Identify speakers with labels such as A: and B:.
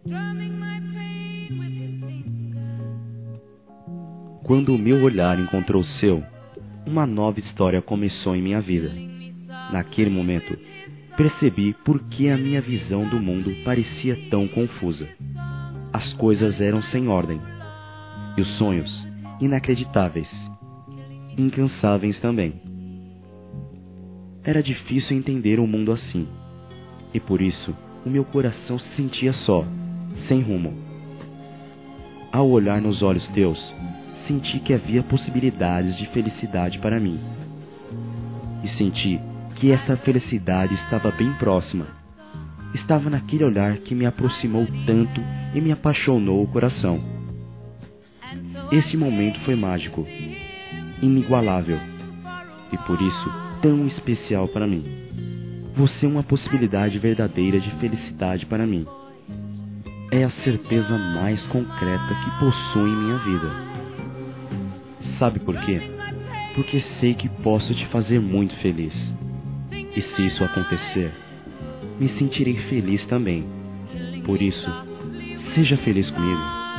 A: Quando o meu olhar encontrou o seu, uma nova história começou em minha vida. Naquele momento, percebi por que a minha visão do mundo parecia tão confusa. As coisas eram sem ordem, e os sonhos inacreditáveis, incansáveis também. Era difícil entender o mundo assim, e por isso o meu coração se sentia só, sem rumo. Ao olhar nos olhos teus, senti que havia possibilidades de felicidade para mim. E senti que essa felicidade estava bem próxima. Estava naquele olhar que me aproximou tanto e me apaixonou o coração. Esse momento foi mágico, inigualável, e por isso tão especial para mim. Você é uma possibilidade verdadeira de felicidade para mim. É a certeza mais concreta que possuo em minha vida. Sabe por quê? Porque sei que posso te fazer muito feliz. E se isso acontecer, me sentirei feliz também. Por isso, seja feliz comigo.